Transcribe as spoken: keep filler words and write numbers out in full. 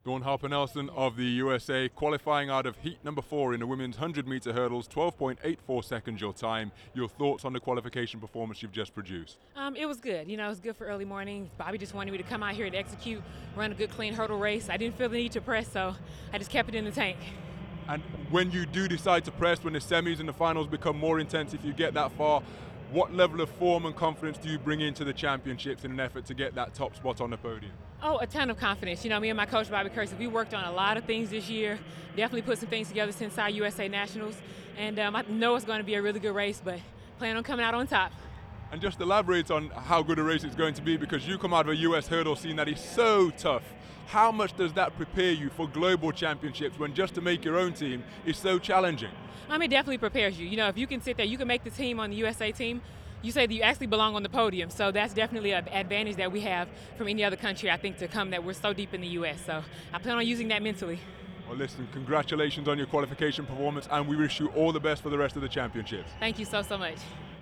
Dawn Harper Nelson of the U S A, qualifying out of heat number four in the women's one hundred meter hurdles, twelve point eight four seconds your time. Your thoughts on the qualification performance you've just produced? Um, it was good. You know, it was good for early morning. Bobby just wanted me to come out here and execute, run a good, clean hurdle race. I didn't feel the need to press, so I just kept it in the tank. And when you do decide to press, when the semis and the finals become more intense, if you get that far, what level of form and confidence do you bring into the championships in an effort to get that top spot on the podium? Oh, a ton of confidence. You know, me and my coach, Bobby Kersey, we worked on a lot of things this year. Definitely put some things together since our U S A Nationals. And um, I know it's going to be a really good race, but plan on coming out on top. And just elaborate on how good a race it's going to be, because you come out of a U S hurdle scene that is so tough. How much does that prepare you for global championships when just to make your own team is so challenging? I mean, it definitely prepares you. You know, if you can sit there, you can make the team on the U S A team, you say that you actually belong on the podium. So that's definitely an advantage that we have from any other country, I think, to come, that we're so deep in the U S. So I plan on using that mentally. Well, listen, congratulations on your qualification performance, and we wish you all the best for the rest of the championships. Thank you so, so much.